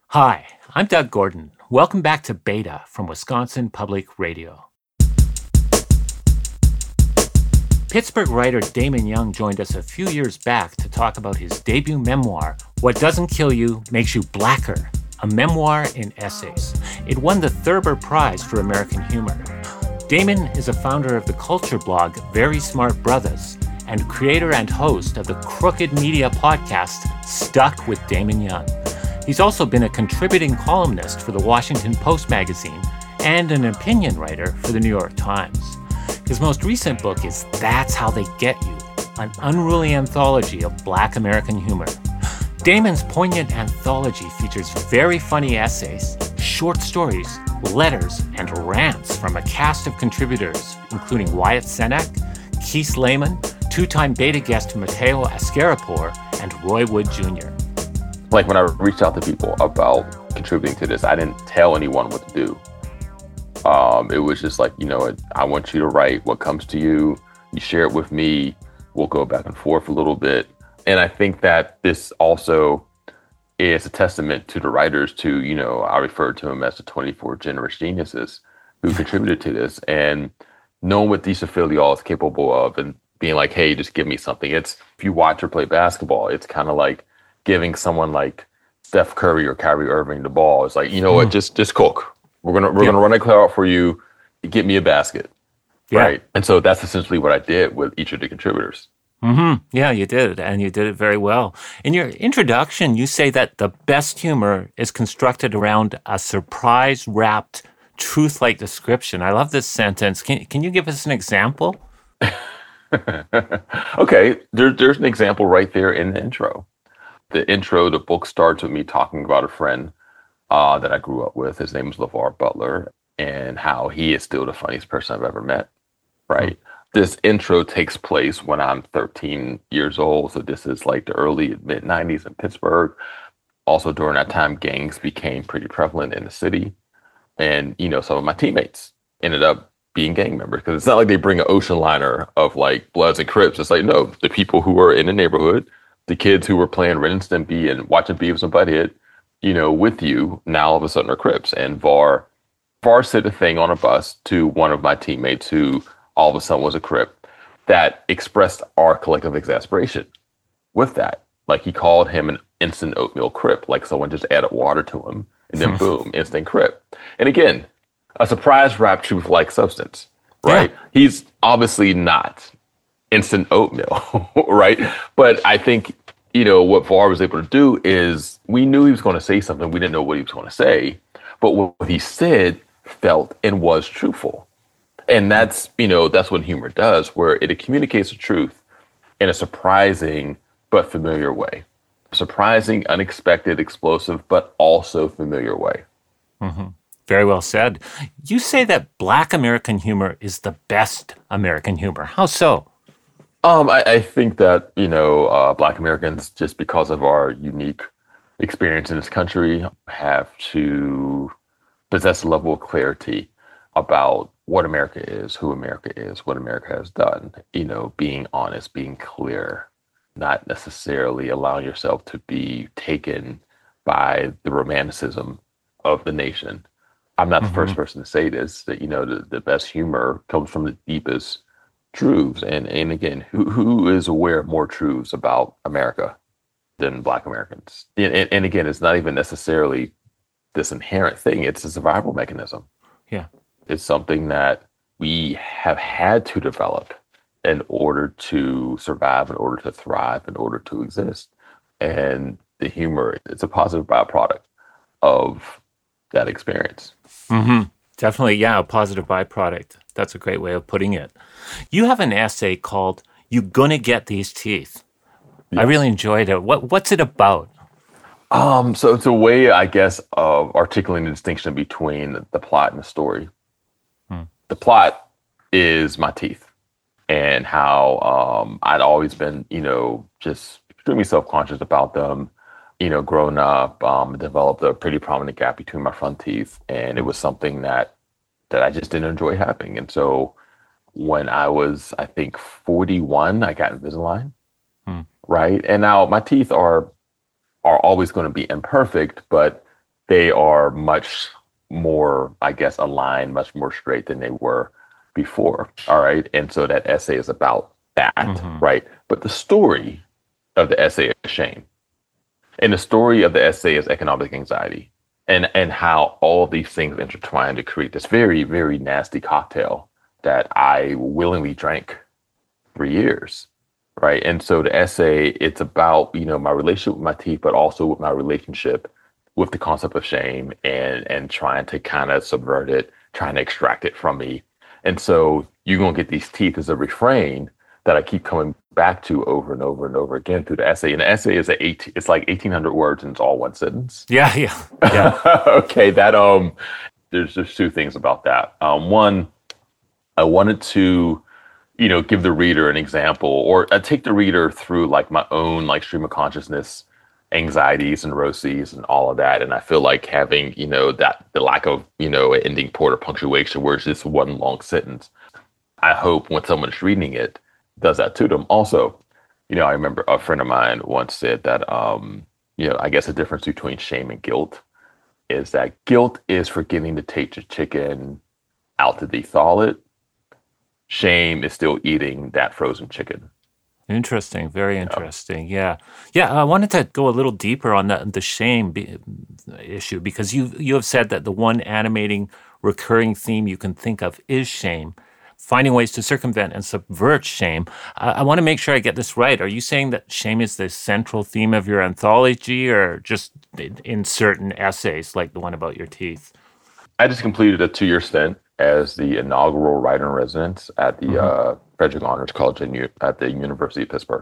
Hi, I'm Doug Gordon. Welcome back to Beta from Wisconsin Public Radio. Pittsburgh writer Damon Young joined us a few years back to talk about his debut memoir, What Doesn't Kill You Makes You Blacker, a memoir in essays. It won the Thurber Prize for American Humor. Damon is a founder of the culture blog Very Smart Brothers and creator and host of the Crooked Media podcast Stuck with Damon Young. He's also been a contributing columnist for the Washington Post magazine and an opinion writer for the New York Times. His most recent book is That's How They Get You, an unruly anthology of Black American humor. Damon's poignant anthology features very funny essays, short stories, letters, and rants from a cast of contributors, including Wyatt Cenac, Keith Lehman, two-time Beta guest Matteo Ascaripour, and Roy Wood Jr. Like when I reached out to people about contributing to this, I didn't tell anyone what to do. It was just like, I want you to write what comes to you. You share it with me. We'll go back and forth a little bit. And I think that this also is a testament to the writers to, I refer to them as the 24 generous geniuses who contributed to this, and knowing what Deesa Philyaw is capable of and being like, hey, just give me something. It's, if you watch her play basketball, it's kind of like giving someone like Steph Curry or Kyrie Irving the ball. It's like, what, just cook. We're gonna run a clear out for you. Get me a basket, right? And so that's essentially what I did with each of the contributors. Mm-hmm. Yeah, you did, and you did it very well. In your introduction, you say that the best humor is constructed around a surprise-wrapped, truth-like description. I love this sentence. Can you give us an example? Okay, there's an example right there in the intro. The book starts with me talking about a friend that I grew up with. His name is LeVar Butler, and how he is still the funniest person I've ever met, right? This intro takes place when I'm 13 years old. So this is like the early mid-90s in Pittsburgh. Also during that time, gangs became pretty prevalent in the city. And, some of my teammates ended up being gang members, because it's not like they bring an ocean liner of like Bloods and Crips. It's like, no, the people who were in the neighborhood, the kids who were playing Ren and Stimpy and watching Beavis and Butthead, with you, now all of a sudden are Crips. And VAR said a thing on a bus to one of my teammates who all of a sudden was a Crip that expressed our collective exasperation with that. Like, he called him an instant oatmeal Crip, like someone just added water to him and then boom, instant Crip. And again, a surprise wrapped truth-like substance, right? Yeah. He's obviously not instant oatmeal, right? But I think, what VAR was able to do is, we knew he was going to say something. We didn't know what he was going to say, but what he said felt and was truthful. And that's what humor does, where it communicates the truth in a surprising but familiar way. Surprising, unexpected, explosive, but also familiar way. Mm-hmm. Very well said. You say that Black American humor is the best American humor. How so? I think that, Black Americans, just because of our unique experience in this country, have to possess a level of clarity about what America is, who America is, what America has done, being honest, being clear, not necessarily allowing yourself to be taken by the romanticism of the nation. I'm not the first person to say this, that, the best humor comes from the deepest truths. And again, who is aware of more truths about America than Black Americans? And again, it's not even necessarily this inherent thing. It's a survival mechanism. Yeah. It's something that we have had to develop in order to survive, in order to thrive, in order to exist. And the humor, it's a positive byproduct of that experience. Mm-hmm. Definitely, yeah, a positive byproduct. That's a great way of putting it. You have an essay called "You Gonna Get These Teeth." Yes. I really enjoyed it. What's it about? So it's a way, I guess, of articulating the distinction between the plot and the story. The plot is my teeth, and how I'd always been, just extremely self-conscious about them. Growing up, developed a pretty prominent gap between my front teeth, and it was something that I just didn't enjoy having. And so when I was, I think, 41, I got Invisalign, right? And now my teeth are always going to be imperfect, but they are much more, I guess, aligned, much more straight than they were before. All right. And so that essay is about that, right? But the story of the essay is shame. And the story of the essay is economic anxiety and how all of these things intertwine to create this very, very nasty cocktail that I willingly drank for years. Right. And so the essay, it's about, my relationship with my teeth, but also with my relationship with the concept of shame and trying to kind of subvert it, trying to extract it from me. And so you're going to get these teeth as a refrain that I keep coming back to over and over and over again through the essay. And the essay is it's like 1,800 words and it's all one sentence. Yeah. Okay. There's just two things about that. One, I wanted to, give the reader an example or take the reader through like my own like stream of consciousness anxieties and neuroses and all of that. And I feel like having, that the lack of, an ending point or punctuation where it's just one long sentence. I hope when someone's reading it does that to them. Also, I remember a friend of mine once said that, I guess the difference between shame and guilt is that guilt is forgetting to take your chicken out to thaw it. Shame is still eating that frozen chicken. Interesting. Very interesting. Yeah. I wanted to go a little deeper on the shame issue because you have said that the one animating recurring theme you can think of is shame, finding ways to circumvent and subvert shame. I want to make sure I get this right. Are you saying that shame is the central theme of your anthology or just in certain essays like the one about your teeth? I just completed a 2-year stint as the inaugural writer-in-residence at the Frederick Honors College at the University of Pittsburgh.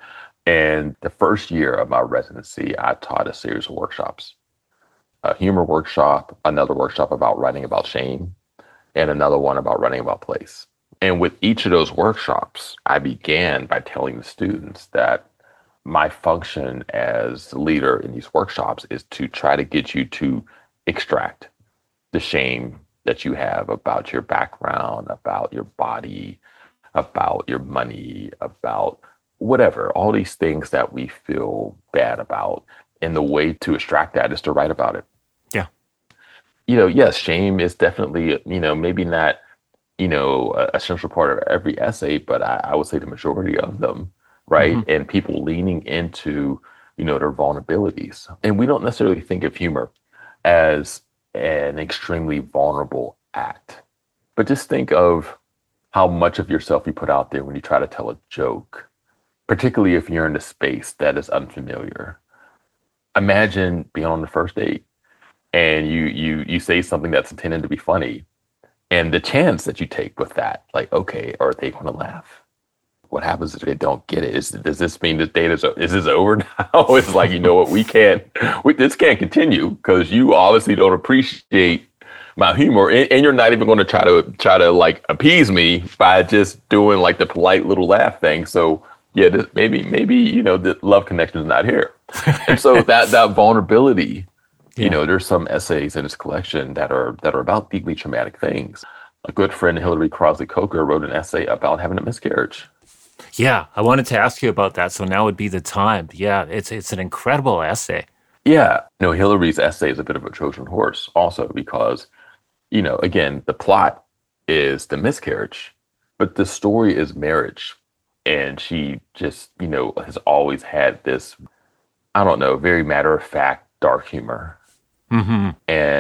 And the first year of my residency, I taught a series of workshops. A humor workshop, another workshop about writing about shame, and another one about writing about place. And with each of those workshops, I began by telling the students that my function as leader in these workshops is to try to get you to extract the shame that you have about your background, about your body, about your money, about whatever, all these things that we feel bad about. And the way to extract that is to write about it. Yeah. Yes, shame is definitely, maybe not, a central part of every essay, but I would say the majority of them, right? Mm-hmm. And people leaning into, their vulnerabilities. And we don't necessarily think of humor as an extremely vulnerable act. But just think of how much of yourself you put out there when you try to tell a joke, particularly if you're in a space that is unfamiliar. Imagine being on the first date and you say something that's intended to be funny and the chance that you take with that, like, okay, are they going to laugh? What happens if they don't get it? Does this mean this date is this over now? It's like, what, this can't continue because you obviously don't appreciate my humor and you're not even going to try to like appease me by just doing like the polite little laugh thing. So yeah, maybe, the love connection is not here. And so that vulnerability, there's some essays in this collection that are about deeply traumatic things. A good friend, Hillary Crosley Coker, wrote an essay about having a miscarriage. Yeah, I wanted to ask you about that. So now would be the time. Yeah, it's an incredible essay. Yeah, Hillary's essay is a bit of a Trojan horse also because, again, the plot is the miscarriage, but the story is marriage. And she just, has always had this, I don't know, very matter-of-fact dark humor. Mm-hmm.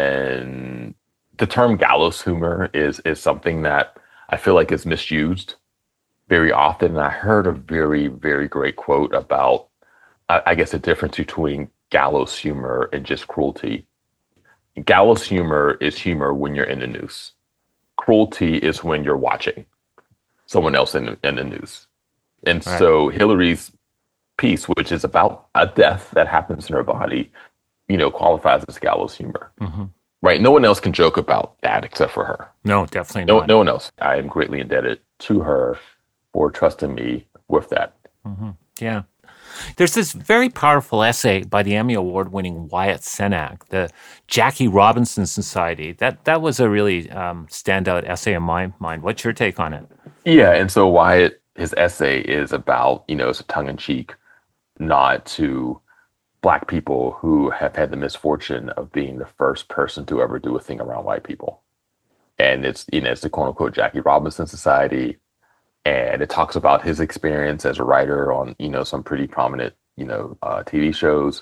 And the term gallows humor is something that I feel like is misused very often. And I heard a very, very great quote about, I guess, the difference between gallows humor and just cruelty. Gallows humor is humor when you're in the news. Cruelty is when you're watching someone else in the news. And right. So Hillary's piece, which is about a death that happens in her body, qualifies as gallows humor. Mm-hmm. Right? No one else can joke about that except for her. No, definitely not. No one else. I am greatly indebted to her for trusting me with that. Mm-hmm. Yeah. There's this very powerful essay by the Emmy Award-winning Wyatt Cenac, the Jackie Robinson Society. That was a really standout essay in my mind. What's your take on it? Yeah, and so Wyatt, his essay is about, it's a tongue-in-cheek nod to Black people who have had the misfortune of being the first person to ever do a thing around white people. And it's, it's the quote unquote Jackie Robinson Society. And it talks about his experience as a writer on, some pretty prominent, TV shows.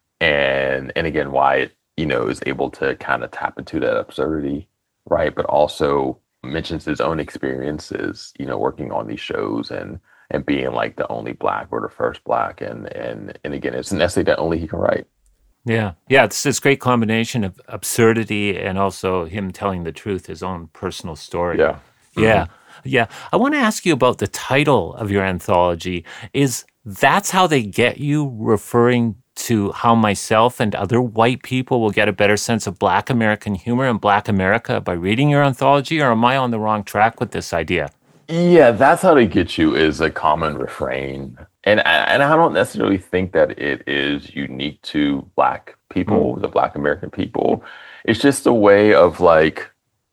And again, why it, is able to kind of tap into that absurdity, right? But also mentions his own experiences, working on these shows and being like the only Black or the first Black. And again, it's an essay that only he can write. Yeah. Yeah. It's this great combination of absurdity and also him telling the truth, his own personal story. Yeah. Yeah. Yeah. I want to ask you about the title of your anthology. That's how they get you, referring to how myself and other white people will get a better sense of Black American humor and Black America by reading your anthology? Or am I on the wrong track with this idea? Yeah, that's how they get you is a common refrain. And I don't necessarily think that it is unique to Black people, the Black American people. It's just a way of like,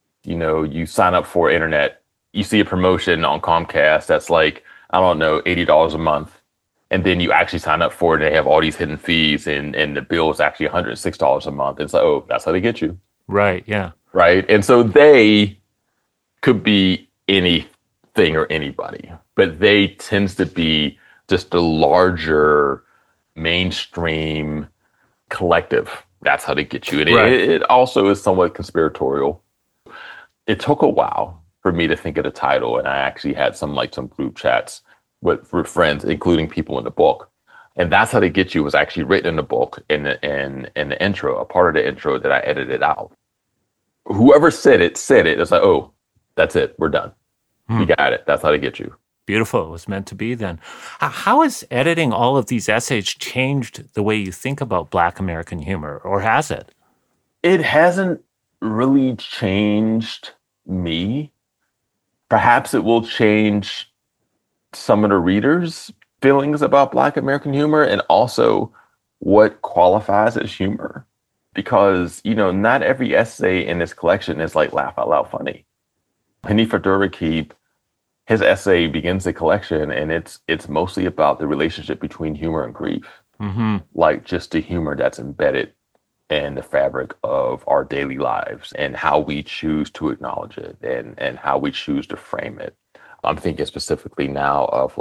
you sign up for internet, you see a promotion on Comcast that's like, I don't know, $80 a month. And then you actually sign up for it and they have all these hidden fees and the bill is actually $106 a month. It's like, oh, that's how they get you. Right, yeah. Right. And so they could be anything or anybody, but they tends to be just a larger mainstream collective. That's how they get you. And it also is somewhat conspiratorial. It took a while for me to think of the title. And I actually had some group chats with friends, including people in the book. And that's how they get you was actually written in the book in the intro, a part of the intro that I edited out. Whoever said it. It's like, oh, that's it. We're done. You got it. That's how they get you. Beautiful. It was meant to be then. How has editing all of these essays changed the way you think about Black American humor, or has it? It hasn't really changed me. Perhaps it will change some of the readers' feelings about Black American humor and also what qualifies as humor. Because, not every essay in this collection is like laugh out loud funny. Hanif Abdurraqib, his essay begins the collection and it's mostly about the relationship between humor and grief. Mm-hmm. Like just the humor that's embedded in the fabric of our daily lives and how we choose to acknowledge it and how we choose to frame it. I'm thinking specifically now of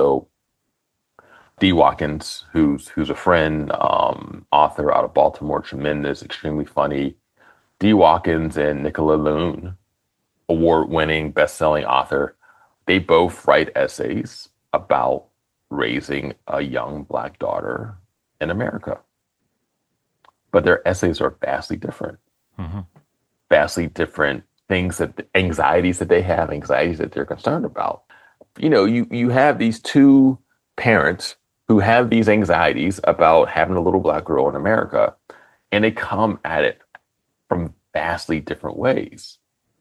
Dee Watkins, who's a friend, author out of Baltimore, tremendous, extremely funny. Dee Watkins and Nicola Loon, award-winning, best-selling author, they both write essays about raising a young Black daughter in America. But their essays are vastly different. Mm-hmm. Vastly different things anxieties that they have, anxieties that they're concerned about. You have these two parents who have these anxieties about having a little Black girl in America, and they come at it from vastly different ways.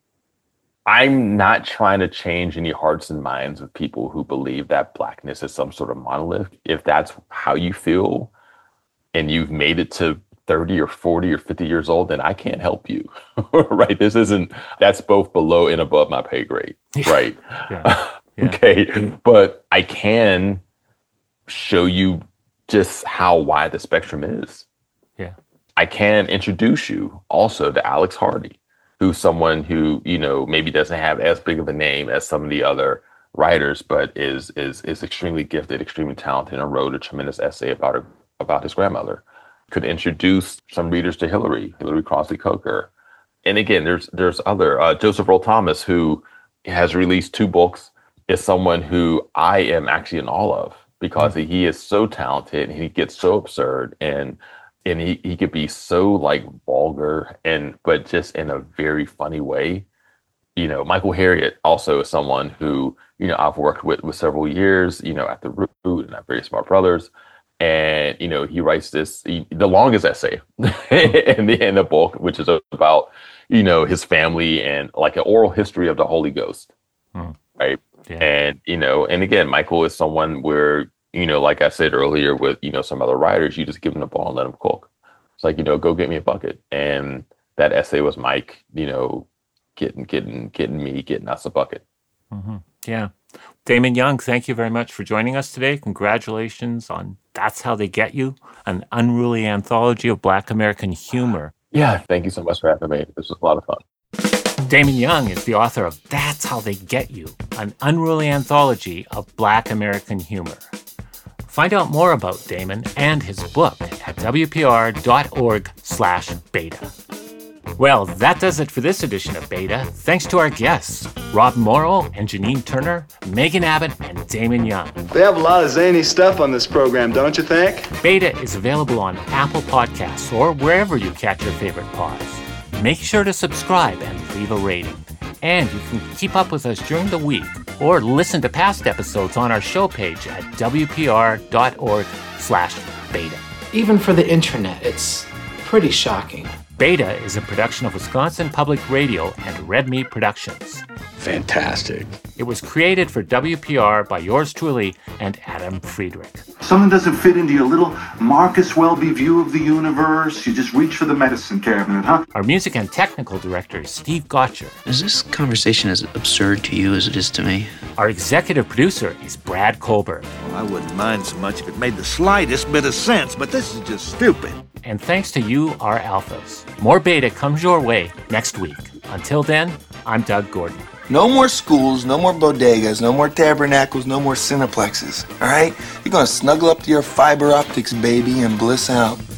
I'm not trying to change any hearts and minds of people who believe that Blackness is some sort of monolith. If that's how you feel and you've made it to 30 or 40 or 50 years old, then I can't help you, right? That's both below and above my pay grade, right? Yeah. Okay, but I can show you just how wide the spectrum is. Yeah. I can introduce you also to Alex Hardy, who's someone who, maybe doesn't have as big of a name as some of the other writers, but is extremely gifted, extremely talented, and wrote a tremendous essay about his grandmother. Could introduce some readers to Hillary Crossley Coker. And again, there's other, Joseph Earl Thomas, who has released 2 books, is someone who I am actually in awe of because he is so talented and he gets so absurd and he could be so vulgar but just in a very funny way. Michael Harriot also is someone who, I've worked with several years, at The Root and at Very Smart Brothers. And, he writes the longest essay in the book, which is about, his family and an oral history of the Holy Ghost. Right. Yeah. And, and again, Michael is someone where, like I said earlier with, some other writers, you just give them the ball and let them cook. It's like, go get me a bucket. And that essay was Mike, getting us a bucket. Mm-hmm. Yeah. Damon Young, thank you very much for joining us today. Congratulations on That's How They Get You, an unruly anthology of Black American humor. Yeah, thank you so much for having me. This was a lot of fun. Damon Young is the author of That's How They Get You, an unruly anthology of Black American humor. Find out more about Damon and his book at wpr.org/beta. Well, that does it for this edition of Beta. Thanks to our guests, Rob Morrow and Janine Turner, Megan Abbott, and Damon Young. They have a lot of zany stuff on this program, don't you think? Beta is available on Apple Podcasts or wherever you catch your favorite pods. Make sure to subscribe and leave a rating. And you can keep up with us during the week or listen to past episodes on our show page at wpr.org/beta. Even for the intranet, it's pretty shocking. Beta is a production of Wisconsin Public Radio and Red Meat Productions. Fantastic. It was created for WPR by yours truly and Adam Friedrich. Something doesn't fit into your little Marcus Welby view of the universe, you just reach for the medicine cabinet, huh? Our music and technical director is Steve Gotcher. Is this conversation as absurd to you as it is to me? Our executive producer is Brad Kohlberg. Well, I wouldn't mind so much if it made the slightest bit of sense, but this is just stupid. And thanks to you, our alphas. More Beta comes your way next week. Until then, I'm Doug Gordon. No more schools, no more bodegas, no more tabernacles, no more cineplexes, all right? You're gonna snuggle up to your fiber optics, baby, and bliss out.